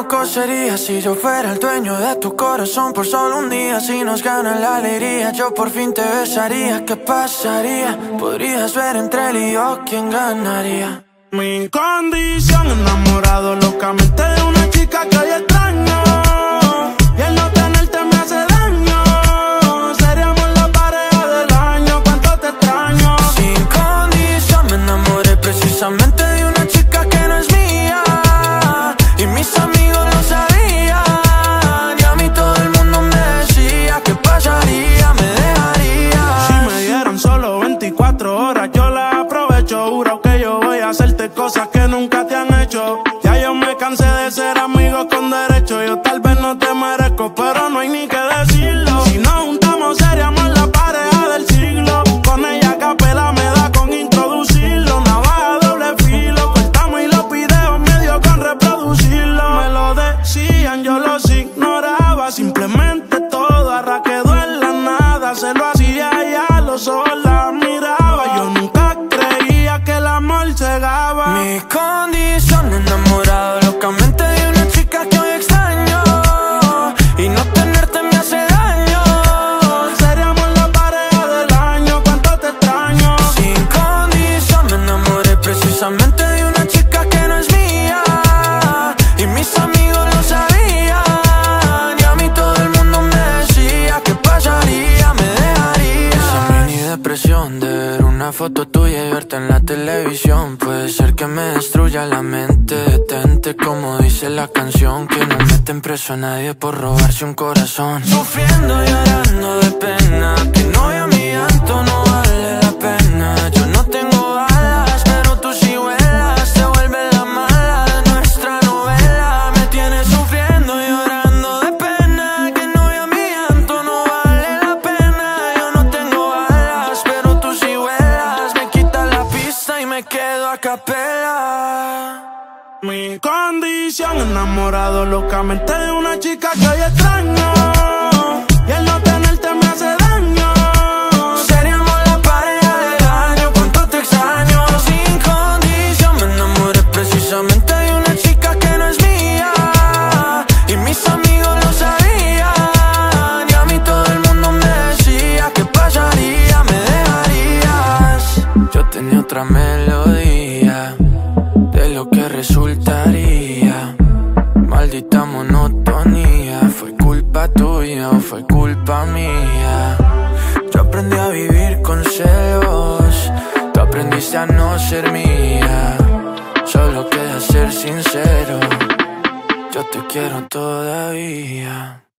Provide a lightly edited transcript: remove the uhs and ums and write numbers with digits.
loco sería si yo fuera el dueño de tu corazón por solo un día. Si nos gana la alegría, yo por fin te besaría. ¿Qué pasaría? Podrías ver entre él y yo quién ganaría. Mi condición, enamorado locamente de una chica que hoy extraño. Y el no tenerte me hace daño. Seríamos la pareja del año, cuánto te extraño. Sin condición me enamoré precisamente de una chica que no es mía. Y mis amigos lo sabían. Y a mí todo el mundo me decía ¿qué pasaría? Me dejaría. Si me dieran solo 24 horas yo las aprovecho. Juro que yo voy a hacerte cosas que nunca te han hecho. Ya yo me cansé de ser amigos con derecho. Yo tal vez no te merezco, pero no hay ni que decirlo. Si nos juntamos seríamos la pareja del siglo. Con ella a capela me da con introducirlo. Navaja doble filo, cortamos y los videos medio con reproducirlo. Me lo decían, yo los ignoraba. Simplemente todo ahora quedó en la nada. Se lo hacía y a los ojos la miraba. Yo nunca creía que el amor cegaba. Mi condición, enamorado locamente de una chica que hoy extraño. Y no tenerte me hace daño. Seríamos la pareja del año, cuánto te extraño. Sin condición me enamoré precisamente de una chica que no es mía. Y mis amigos lo sabían. Y a mí todo el mundo me decía ¿qué pasaría? Me dejaría. Esa mini depresión de ver una foto tuya y verte en la televisión puede ser que me destruya la mente. Detente como dice la canción, que no meten preso a nadie por robarse un corazón. Sufriendo y llorando de pena, que no vea mi llanto, no vale la pena. Yo no tengo alas, pero tú sí vuelas. Te vuelves la mala de nuestra novela. Me tienes sufriendo y llorando de pena, que no vea mi llanto, no vale la pena. Yo no tengo alas, pero tú sí vuelas. Me quitas la pista y me quedo a capela. Mi condición, enamorado locamente de una chica que hoy extraño. Y el no tenerte me hace daño. Seríamos la pareja del año, cuánto te extraño. Sin condición me enamoré precisamente de una chica que no es mía. Y mis amigos lo sabían. Y a mí todo el mundo me decía ¿qué pasaría? Me dejarías. Yo tenía otra melodía de lo que resultaría. Maldita monotonía. ¿Fue culpa tuya o fue culpa mía? Yo aprendí a vivir con celos. Tú aprendiste a no ser mía. Solo queda ser sincero. Yo te quiero todavía.